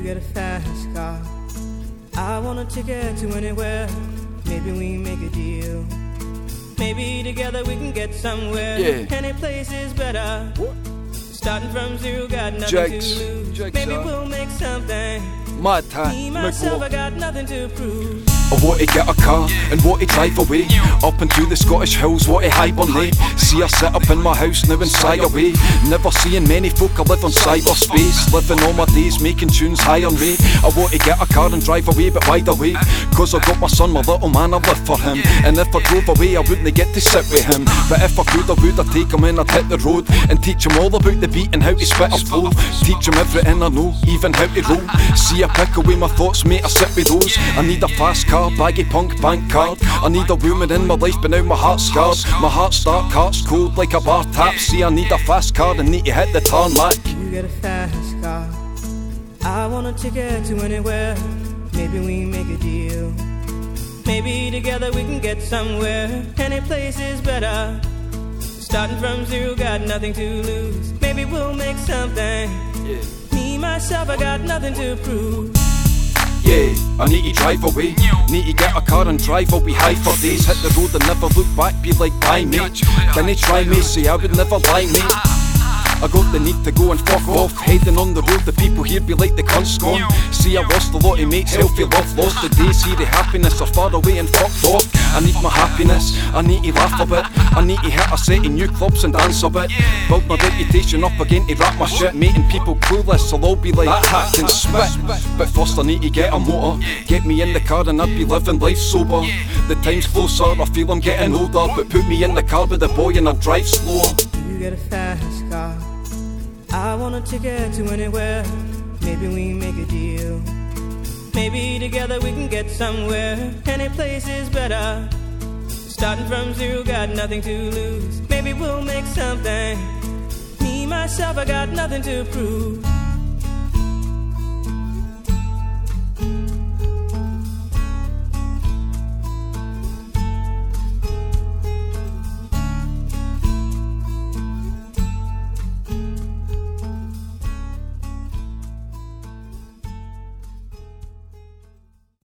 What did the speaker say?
get a fast car. I want a ticket to anywhere. Maybe we make a deal. Maybe together we can get somewhere. Any place is better. Starting from zero, got nothing to lose. Maybe we'll make something. Mad time. Me, myself, I got nothing to prove. I want to get a car and want to drive away up into the Scottish hills, want to hibernate. See her sit up in my house now and sigh away. Never seeing many folk I live on cyberspace. Living all my days making tunes high on rate. I want to get a car and drive away, but why the way? Cause I got my son, my little man, I live for him. And if I drove away I wouldn't get to sit with him. But if I could, I would, I'd take him in, I'd hit the road and teach him all about the beat and how to spit a flow. Teach him everything I know, even how to roll. See I pick away my thoughts, mate, I sit with those. I need a fast car, baggy punk, bank card. I need a woman in my life, but now my heart's scarred. My heart's dark, heart's cold like a bar tap. See I need a fast car and need to hit the tarmac. You get a fast car. I want a ticket to anywhere. Maybe we make a deal. Maybe together we can get somewhere. Any place is better. Starting from zero, got nothing to lose. Maybe we'll make something. Me, myself, I got nothing to prove. I need to drive away. Need to get a car and drive, I'll be high for days. Hit the road and never look back, be like bye mate. Can they try me, say I would never lie mate. I got the need to go and fuck off. Heading on the road, the people here be like the cunts gone. See I lost a lot of mates, healthy love lost. The days here the happiness are far away and fucked off. I need my happiness, I need to laugh a bit. I need to hit a set of new clubs and dance a bit. Build my reputation up again to rap my shit. Making people clueless, I'll all be like that hack and spit. But first I need to get a motor. Get me in the car and I'd be living life sober. The time's closer, I feel I'm getting older. But put me in the car with the boy and I'll drive slower. You get a fast car. I want a ticket to anywhere. Maybe we make a deal. Maybe together we can get somewhere. Any place is better. Starting from zero, got nothing to lose. Maybe we'll make something. Me, myself, I got nothing to prove.